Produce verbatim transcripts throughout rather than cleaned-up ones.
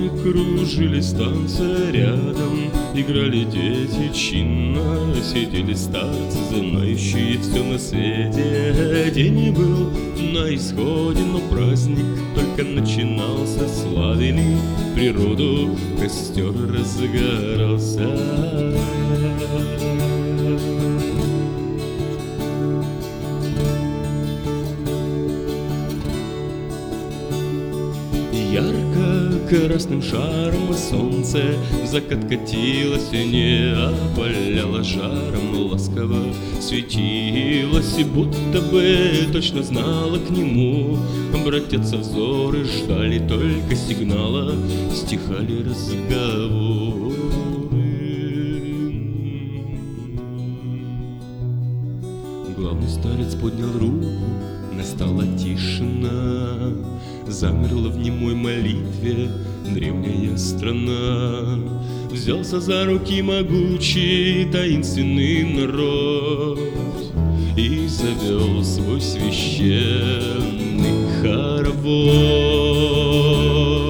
Мы кружились в танце рядом, играли дети чинно, сидели старцы, знающие все на свете. День был на исходе, но праздник только начинался. Славили природу, костер разгорался. Ярко красным шаром солнце в закат катилось, не опаляло жаром, ласково светилось, и будто бы точно знала к нему. Обратятся взоры, ждали только сигнала, стихали разговоры. Главный старец поднял руку, настала тишина. Замерла в немой молитве древняя страна. Взялся за руки могучий таинственный народ и завел свой священный хоровод.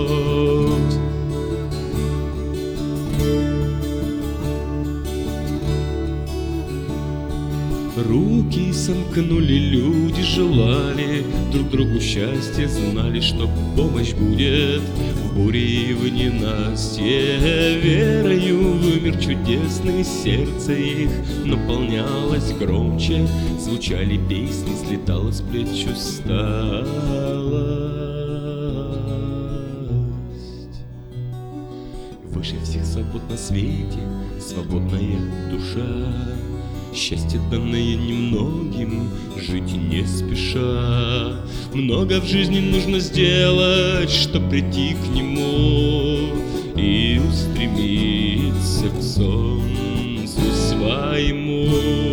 Руки сомкнули люди, желали друг другу счастья, знали, что помощь будет в буре и в ненастье. Верою в мир чудесный сердце их наполнялось громче, звучали песни, слетала с плеч усталость. Выше всех свобод на свете свободная душа, счастье, данное немногим, жить не спеша. Много в жизни нужно сделать, чтоб прийти к нему и устремиться к солнцу своему.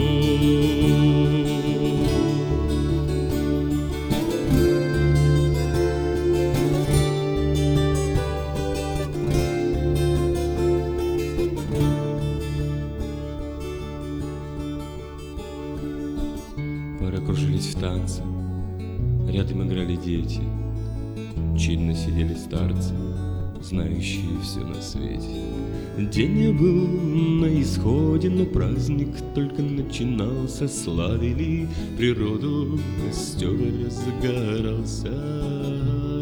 Пары кружились в танце, рядом играли дети, чинно сидели старцы, знающие все на свете. День был на исходе, но праздник только начинался. Славили природу, костер разгорался.